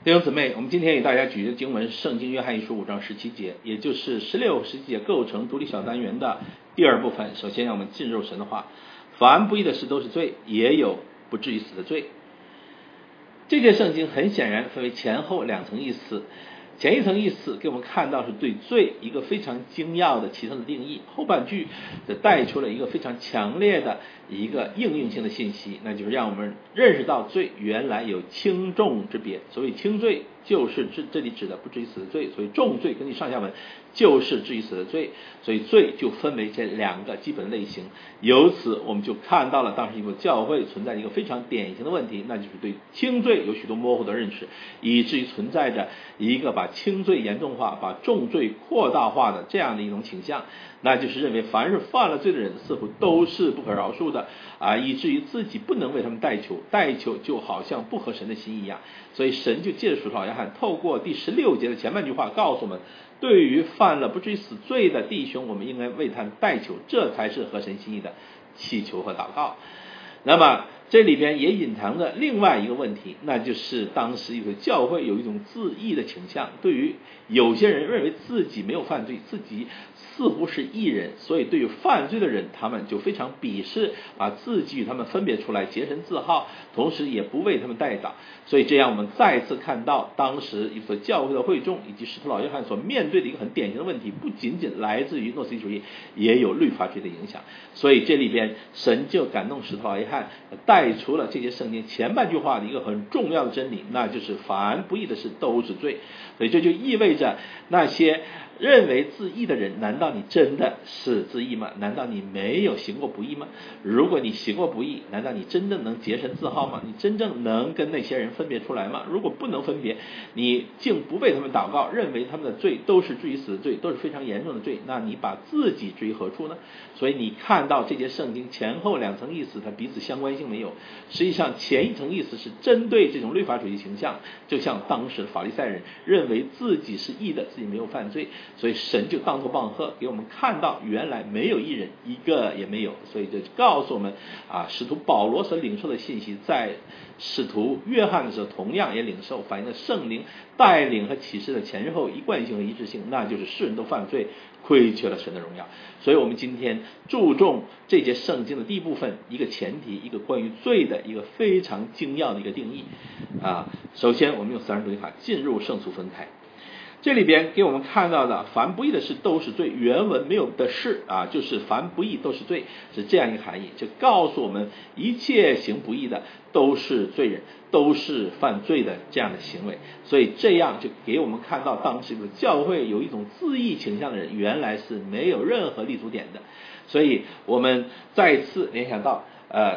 弟兄姊妹，我们今天给大家举的经文是圣经约翰一书5章17节，也就是16、17节构成独立小单元的第二部分。首先让我们进入神的话，凡不义的事都是罪，也有不至于死的罪。这节圣经很显然分为前后两层意思，前一层意思给我们看到是对罪一个非常精要的其中的定义，后半句则带出了一个非常强烈的一个应用性的信息，那就是让我们认识到罪原来有轻重之别。所谓轻罪就是这里指的不至于死的罪，所以重罪根据上下文就是至于死的罪，所以罪就分为这两个基本类型。由此我们就看到了当时一个教会存在一个非常典型的问题，那就是对轻罪有许多模糊的认识，以至于存在着一个把轻罪严重化、把重罪扩大化的这样的一种倾向，那就是认为凡是犯了罪的人似乎都是不可饶恕的以至于自己不能为他们代求就好像不合神的心一样。所以神就借着使徒约翰透过第16节的前半句话告诉我们，对于犯了不至于死罪的弟兄，我们应该为他代求，这才是合神心意的祈求和祷告。那么这里边也隐藏着另外一个问题，那就是当时有个教会有一种自义的倾向，对于有些人认为自己没有犯罪，自己似乎是义人，所以对于犯罪的人他们就非常鄙视，把自己与他们分别出来，洁身自好，同时也不为他们代祷。所以这样我们再次看到当时一所教会的会众以及使徒老约翰所面对的一个很典型的问题，不仅仅来自于诺斯底主义，也有律法主义的影响。所以这里边神就感动使徒老约翰带出了这些圣经前半句话的一个很重要的真理，那就是凡不义的事都是罪。所以这就意味着那些认为自义的人，难道你真的是自义吗？难道你没有行过不义吗？如果你行过不义，难道你真正能洁身自好吗？你真正能跟那些人分别出来吗？如果不能分别，你竟不为他们祷告，认为他们的罪都是至于死的罪，都是非常严重的罪，那你把自己置于何处呢？所以你看到这节圣经前后两层意思它彼此相关性没有，实际上前一层意思是针对这种律法主义倾向，就像当时法利赛人认为自己是义的，自己没有犯罪，所以神就当头棒喝，给我们看到原来没有义人，一个也没有。所以就告诉我们使徒保罗所领受的信息，在使徒约翰的时候同样也领受，反映了圣灵带领和启示的前后一贯性和一致性，那就是世人都犯罪，亏缺了神的荣耀。所以我们今天注重这节圣经的第一部分一个前提，一个关于罪的一个非常精要的一个定义首先我们用自然主义法进入圣俗分开。这里边给我们看到的凡不义的事都是罪，原文没有的是就是凡不义都是罪，是这样一个含义，就告诉我们一切行不义的都是罪人，都是犯罪的这样的行为。所以这样就给我们看到当时的教会有一种自义倾向的人原来是没有任何立足点的。所以我们再次联想到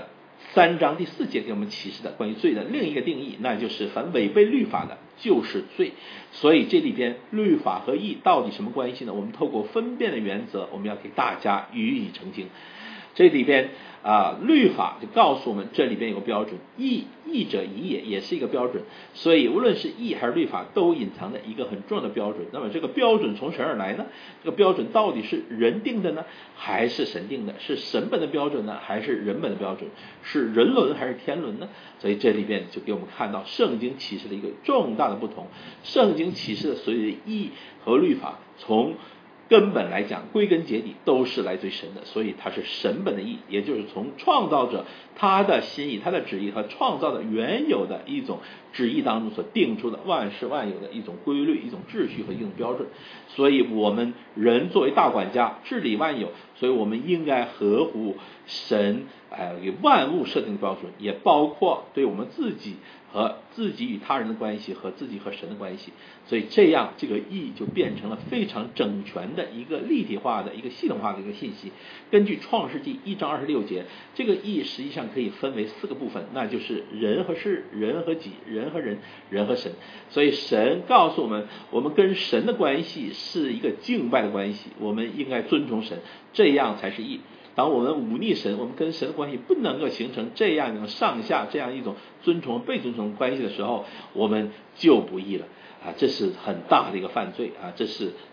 3章第4节给我们启示的关于罪的另一个定义，那就是凡违背律法的就是罪。所以这里边律法和义到底什么关系呢？我们透过分辨的原则，我们要给大家予以澄清。这里边律法就告诉我们这里边有个标准，义者宜也是一个标准。所以无论是义还是律法都隐藏着一个很重要的标准。那么这个标准从谁而来呢？这个标准到底是人定的呢，还是神定的？是神本的标准呢，还是人本的标准？是人伦还是天伦呢？所以这里边就给我们看到圣经启示的一个重大的不同。圣经启示的所有的义和律法从根本来讲归根结底都是来自于神的，所以它是神本的义，也就是从创造者他的心意、他的旨意和创造的原有的一种旨意当中所定出的万事万有的一种规律、一种秩序和一种标准。所以我们人作为大管家治理万有，所以我们应该合乎神给万物设定的标准，也包括对我们自己和自己与他人的关系和自己和神的关系。所以这样这个义就变成了非常整全的一个立体化的一个系统化的一个信息。根据创世纪1章26节，这个义实际上可以分为4个部分，那就是人和事、人和己、人和人、人和神。所以神告诉我们，我们跟神的关系是一个敬拜的关系，我们应该尊崇神，这样才是义。当我们忤逆神，我们跟神的关系不能够形成这样一种上下这样一种尊崇被尊崇关系的时候，我们就不义了这是很大的一个犯罪这是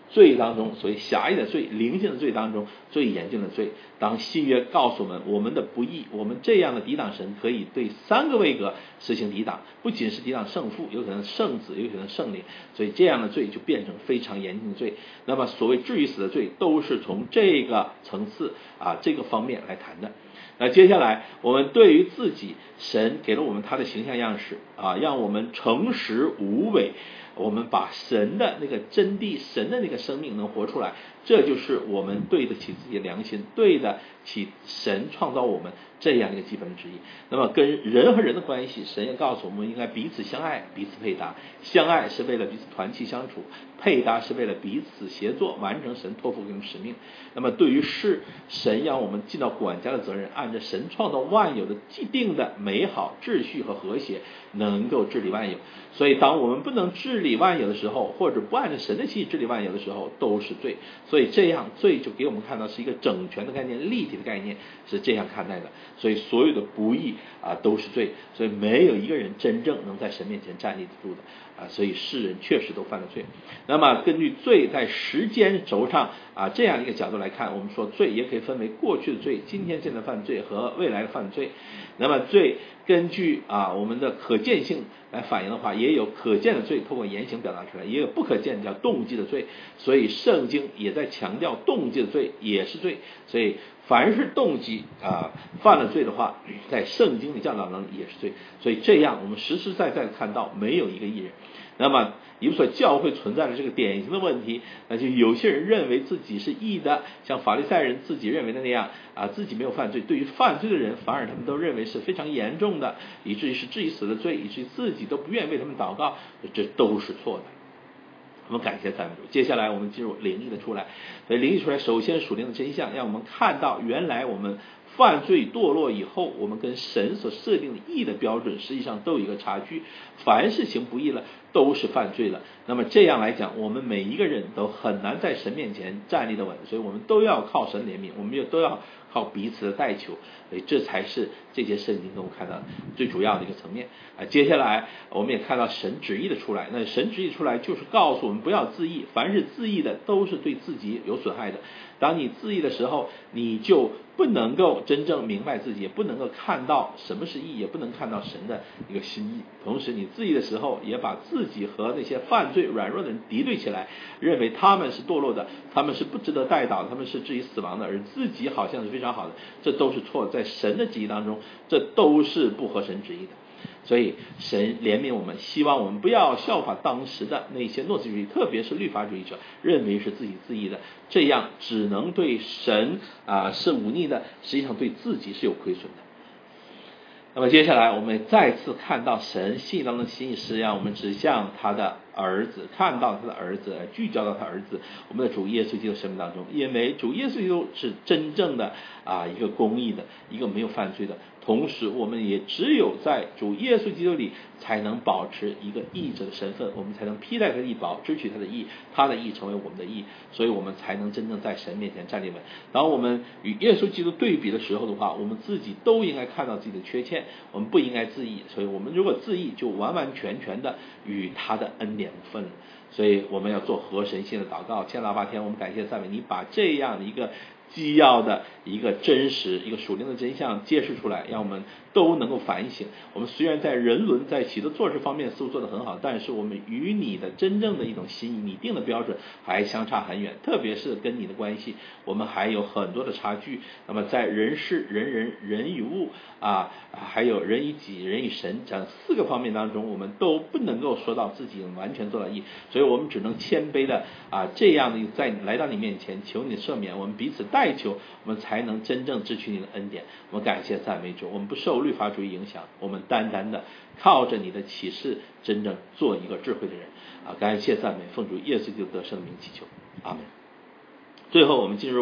罪当中，所谓狭义的罪、灵性的罪当中最严峻的罪。当新约告诉我们的不义，我们这样的抵挡神可以对3个位格实行抵挡，不仅是抵挡圣父，有可能圣子，有可能圣灵，所以这样的罪就变成非常严峻的罪。那么所谓至于死的罪，都是从这个层次这个方面来谈的。那接下来我们对于自己，神给了我们他的形象样式让我们诚实无伪，我们把神的那个真谛，神的那个生命能活出来，这就是我们对得起自己的良心，对得起神创造我们这样一个基本的旨意。那么跟人和人的关系，神也告诉我们应该彼此相爱，彼此配搭。相爱是为了彼此团契相处，配搭是为了彼此协作，完成神托付给我们使命。那么对于事，神让我们尽到管家的责任，按照神创造万有的既定的美好秩序和和谐，能够治理万有。所以当我们不能治理万有的时候，或者不按照神的心意治理万有的时候，都是罪。所以这样罪就给我们看到是一个整全的概念，立体的概念，是这样看待的。所以所有的不义都是罪，所以没有一个人真正能在神面前站立得住的所以世人确实都犯了罪。那么根据罪在时间轴上这样一个角度来看，我们说罪也可以分为过去的罪、今天现在犯罪和未来的犯罪。那么罪根据我们的可见性来反映的话，也有可见的罪透过言行表达出来，也有不可见叫动机的罪。所以圣经也在强调动机的罪也是罪。所以凡是动机犯了罪的话，在圣经的教导中也是罪。所以这样我们实实在在的看到没有一个义人。那么以弗所教会存在的这个典型的问题，那就有些人认为自己是义的，像法利赛人自己认为的那样自己没有犯罪，对于犯罪的人反而他们都认为是非常严重的，以至于是至于死的罪，以至于自己都不愿意为他们祷告，这都是错的。我们感谢赞美主。接下来我们进入灵意的出来。所以灵意出来，首先属灵的真相，让我们看到原来我们犯罪堕落以后，我们跟神所设定的义的标准实际上都有一个差距，凡是行不义了都是犯罪了。那么这样来讲，我们每一个人都很难在神面前站立得稳，所以我们都要靠神怜悯，我们也都要靠彼此的代求。所以这才是这些圣经中看到最主要的一个层面接下来我们也看到神旨意的出来。那神旨意出来就是告诉我们不要自义，凡是自义的都是对自己有损害的。当你自义的时候，你就不能够真正明白自己，也不能够看到什么是义，也不能看到神的一个心意。同时你自义的时候，也把自己和那些犯罪软弱的人敌对起来，认为他们是堕落的，他们是不值得代祷，他们是至于死亡的，而自己好像是非常好的，这都是错的。在神的旨意当中，这都是不合神旨意的。所以神怜悯我们，希望我们不要效法当时的那些诺斯主义，特别是律法主义者，认为是自己自义的，这样只能对神是忤逆的，实际上对自己是有亏损的。那么接下来我们再次看到神心意当中的心意是让我们指向他的儿子，看到他的儿子，聚焦到他儿子，我们的主耶稣基督生命当中。因为主耶稣基督是真正的一个公义的，一个没有犯罪的，同时我们也只有在主耶稣基督里才能保持一个义者的身份，我们才能披戴他的义袍，支取他的义，他的义成为我们的义，所以我们才能真正在神面前站立稳。当我们与耶稣基督对比的时候的话，我们自己都应该看到自己的缺陷，我们不应该自义。所以我们如果自义，就完完全全的与他的恩典无分了。所以我们要做合神心的祷告。千老八天，我们感谢赞美你，把这样的一个基要的一个真实，一个属灵的真相揭示出来，让我们都能够反省。我们虽然在人伦在许多做事方面似乎做得很好，但是我们与你的真正的一种心意，你定的标准还相差很远，特别是跟你的关系，我们还有很多的差距。那么在人事、人与物还有人与己、人与神这4个方面当中，我们都不能够说到自己完全做到义，所以我们只能谦卑的这样的在来到你面前求你的赦免，我们彼此代求，我们才能真正支取你的恩典。我们感谢赞美主，我们不受律法主义影响，我们单单的靠着你的启示，真正做一个智慧的人感谢赞美，奉主耶稣基督得胜的名祈求，阿门。最后我们进入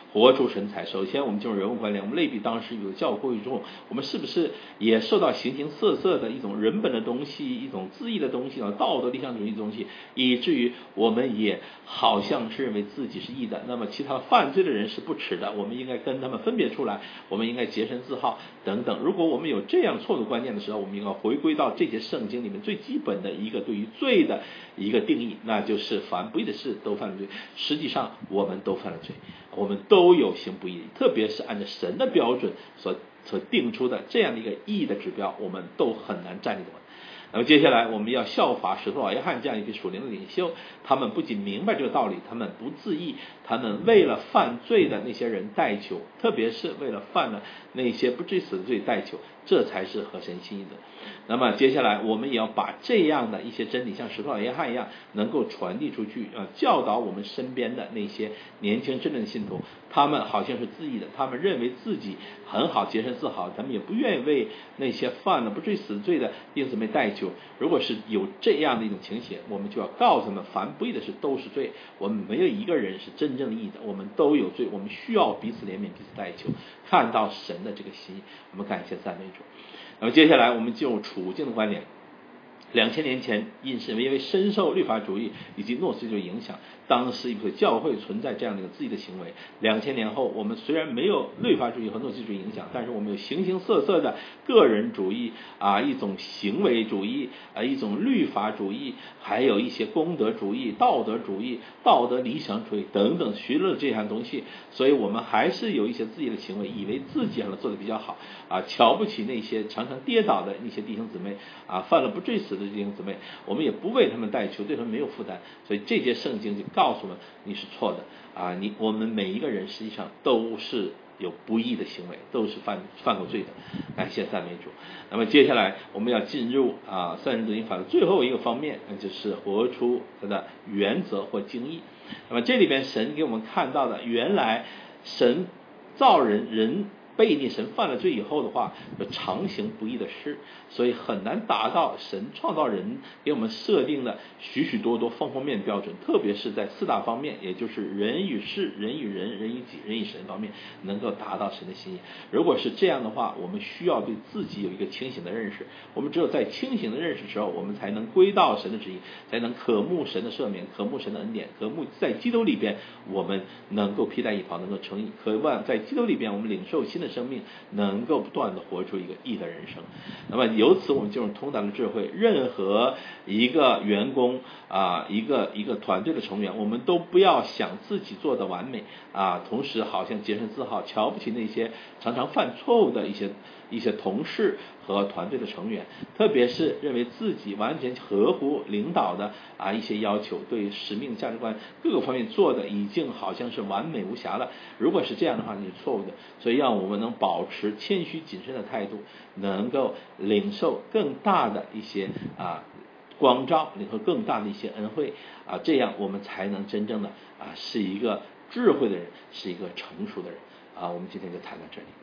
活出神采。首先我们进入人物观点，我们类比当时有教会中，我们是不是也受到形形色色的一种人本的东西，一种恣意的东西，道德理想主义的东西，以至于我们也好像是认为自己是义的，那么其他犯罪的人是不耻的，我们应该跟他们分别出来，我们应该洁身自好等等。如果我们有这样错误观念的时候，我们应该回归到这些圣经里面最基本的一个对于罪的一个定义，那就是凡不义的事都犯了罪。实际上我们都犯了罪，我们都有行不义，特别是按照神的标准所定出的这样的一个义的指标，我们都很难站立得稳。那么接下来我们要效法使徒老约翰这样一批属灵的领袖，他们不仅明白这个道理，他们不自义，他们为了犯罪的那些人代求，特别是为了犯了那些不至于死的罪代求，这才是合神心意的。那么接下来我们也要把这样的一些真理像使徒老约翰一样能够传递出去，教导我们身边的那些年轻真正的信徒，他们好像是自义的，他们认为自己很好，洁身自好，他们也不愿意为那些犯了不至于死罪的弟兄姊妹代求。如果是有这样的一种情形，我们就要告诉他们，凡不义的事都是罪，我们没有一个人是真正的义的，我们都有罪，我们需要彼此怜悯，彼此代求，看到神的这个心意。我们感谢赞美主。那么接下来我们进入处境的观点。2000年前，因为深受律法主义以及诺斯主义影响，当时一个教会存在这样的一个自己的行为。2000年后，我们虽然没有律法主义和诺斯主义影响，但是我们有形形色色的个人主义一种行为主义一种律法主义，还有一些公德主义、道德主义、道德理想主义等等许多这样东西。所以我们还是有一些自己的行为，以为自己做得比较好瞧不起那些常常跌倒的那些弟兄姊妹犯了不至于死的弟兄姊妹，我们也不为他们代求，对他们没有负担。所以这节圣经就告诉我们，你是错的我们每一个人实际上都是有不义的行为，都是犯过罪的。感谢赞美主。那么接下来我们要进入三人德音法的最后一个方面，就是活出它的原则或精义。那么这里边神给我们看到的，原来神造人背逆神犯了罪以后的话，常行不义的事，所以很难达到神创造人给我们设定的许许多多方方面面标准，特别是在4大方面，也就是人与事、人与人、人与己、人与神方面，能够达到神的心意。如果是这样的话，我们需要对自己有一个清醒的认识，我们只有在清醒的认识的时候，我们才能归到神的旨意，才能渴慕神的赦免，渴慕神的恩典，渴慕在基督里边我们能够披戴义袍，能够成义，渴望在基督里边我们领受新的生命，能够不断的活出一个义的人生。那么由此我们进入通达的智慧，任何一个员工一个团队的成员，我们都不要想自己做的完美同时好像洁身自好，瞧不起那些常常犯错误的一些同事和团队的成员，特别是认为自己完全合乎领导的一些要求，对使命价值观各个方面做的已经好像是完美无瑕了。如果是这样的话，你是错误的。所以让我们能保持谦虚谨慎的态度，能够领受更大的一些光照，领受更大的一些恩惠这样我们才能真正的是一个智慧的人，是一个成熟的人我们今天就谈到这里。